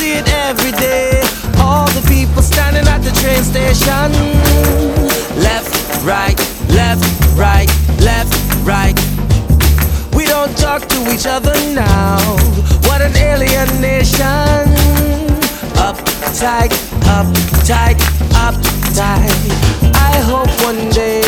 see it every day. All the people standing at the train station. Left, right, left, right, left, right. We don't talk to each other now. What an alienation. Uptight, uptight, uptight. I hope one day